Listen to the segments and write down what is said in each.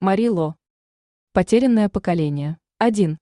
Мари Ло. Потерянное поколение. 1.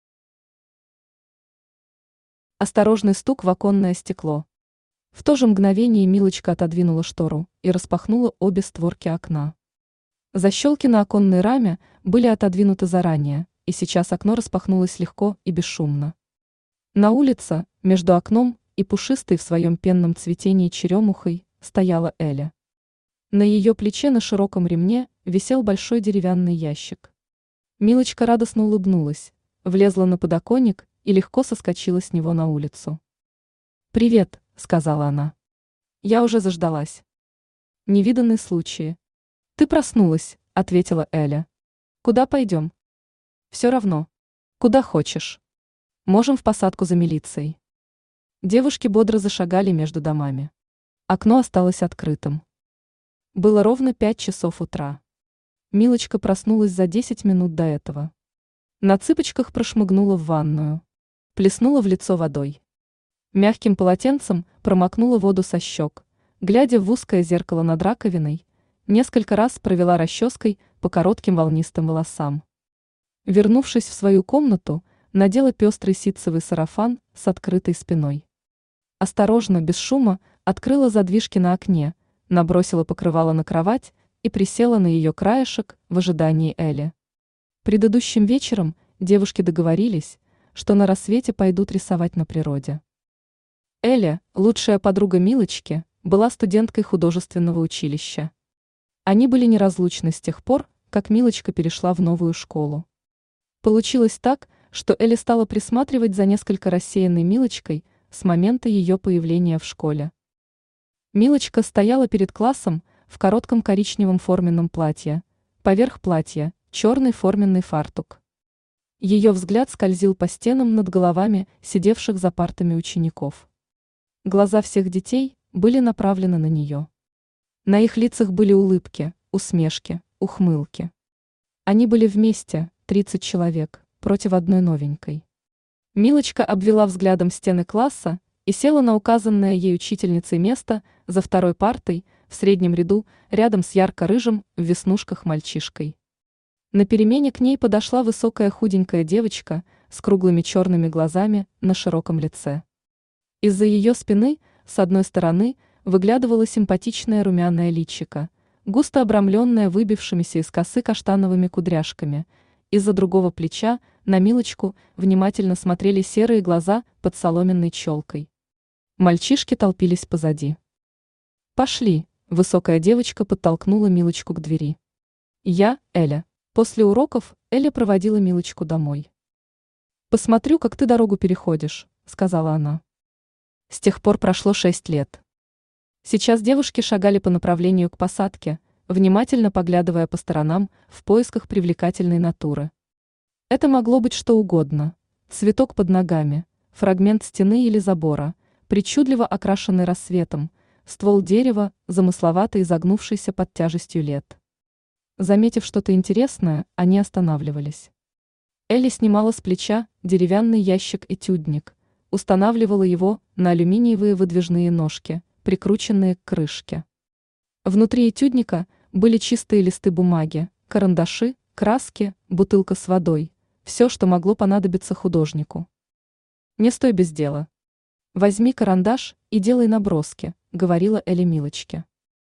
Осторожный стук в оконное стекло. В то же мгновение Милочка отодвинула штору и распахнула обе створки окна. Защелки на оконной раме были отодвинуты заранее, и сейчас окно распахнулось легко и бесшумно. На улице, между окном и пушистой в своем пенном цветении черемухой, стояла Эля. На ее плече на широком ремне висел большой деревянный ящик. Милочка радостно улыбнулась, влезла на подоконник и легко соскочила с него на улицу. «Привет», — сказала она. «Я уже заждалась». «Невиданный случай». «Ты проснулась», — ответила Эля. «Куда пойдем?» «Все равно. Куда хочешь. Можем в посадку за милицией». Девушки бодро зашагали между домами. Окно осталось открытым. Было ровно 5 часов утра. Милочка проснулась за 10 минут до этого. На цыпочках прошмыгнула в ванную. Плеснула в лицо водой. Мягким полотенцем промокнула воду со щек, глядя в узкое зеркало над раковиной, несколько раз провела расческой по коротким волнистым волосам. Вернувшись в свою комнату, надела пестрый ситцевый сарафан с открытой спиной. Осторожно, без шума, открыла задвижки на окне, набросила покрывало на кровать и присела на ее краешек в ожидании Эли. Предыдущим вечером девушки договорились, что на рассвете пойдут рисовать на природе. Эля, лучшая подруга Милочки, была студенткой художественного училища. Они были неразлучны с тех пор, как Милочка перешла в новую школу. Получилось так, что Эля стала присматривать за несколько рассеянной Милочкой с момента ее появления в школе. Милочка стояла перед классом в коротком коричневом форменном платье, поверх платья черный форменный фартук. Ее взгляд скользил по стенам над головами сидевших за партами учеников. Глаза всех детей были направлены на нее. На их лицах были улыбки, усмешки, ухмылки. Они были вместе, 30 человек, против одной новенькой. Милочка обвела взглядом стены класса и села на указанное ей учительницей место за второй партой в среднем ряду рядом с ярко-рыжим в веснушках мальчишкой. На перемене к ней подошла высокая худенькая девочка с круглыми черными глазами на широком лице. Из-за ее спины, с одной стороны, выглядывало симпатичное румяное личико, густо обрамленное выбившимися из косы каштановыми кудряшками. Из-за другого плеча на Милочку внимательно смотрели серые глаза под соломенной челкой. Мальчишки толпились позади. «Пошли», — высокая девочка подтолкнула Милочку к двери. «Я, Эля». После уроков Эля проводила Милочку домой. «Посмотрю, как ты дорогу переходишь», — сказала она. С тех пор прошло 6 лет. Сейчас девушки шагали по направлению к посадке, внимательно поглядывая по сторонам в поисках привлекательной натуры. Это могло быть что угодно: цветок под ногами, фрагмент стены или забора, причудливо окрашенный рассветом, ствол дерева, замысловато изогнувшийся под тяжестью лет. Заметив что-то интересное, они останавливались. Элли снимала с плеча деревянный ящик-этюдник, устанавливала его на алюминиевые выдвижные ножки, прикрученные к крышке. Внутри этюдника были чистые листы бумаги, карандаши, краски, бутылка с водой, все, что могло понадобиться художнику. «Не стой без дела. Возьми карандаш и делай наброски», — говорила Эля Милочке.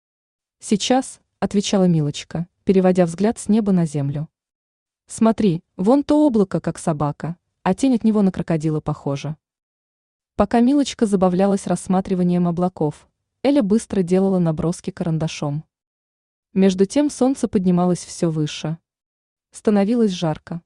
«Сейчас», — отвечала Милочка, переводя взгляд с неба на землю. «Смотри, вон то облако, как собака, а тень от него на крокодила похожа». Пока Милочка забавлялась рассматриванием облаков, Эля быстро делала наброски карандашом. Между тем солнце поднималось все выше. Становилось жарко.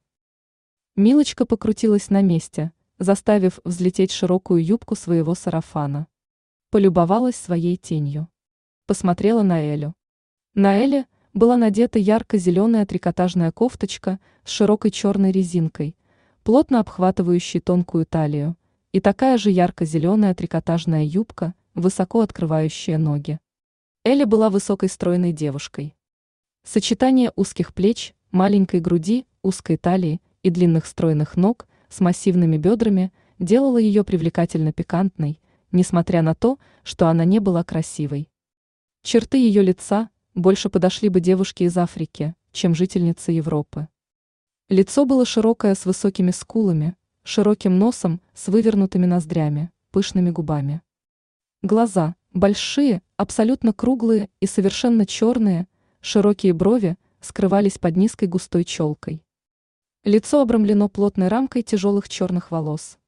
Милочка покрутилась на месте, заставив взлететь широкую юбку своего сарафана. Полюбовалась своей тенью. Посмотрела на Элю. На Эле была надета ярко-зеленая трикотажная кофточка с широкой черной резинкой, плотно обхватывающей тонкую талию, и такая же ярко-зеленая трикотажная юбка, высоко открывающая ноги. Эля была высокой стройной девушкой. Сочетание узких плеч, маленькой груди, узкой талии и длинных стройных ног с массивными бедрами делало ее привлекательно пикантной, несмотря на то, что она не была красивой. Черты ее лица больше подошли бы девушке из Африки, чем жительницы Европы. Лицо было широкое с высокими скулами, широким носом с вывернутыми ноздрями, пышными губами. Глаза большие, абсолютно круглые и совершенно черные, широкие брови скрывались под низкой густой челкой. Лицо обрамлено плотной рамкой тяжелых черных волос.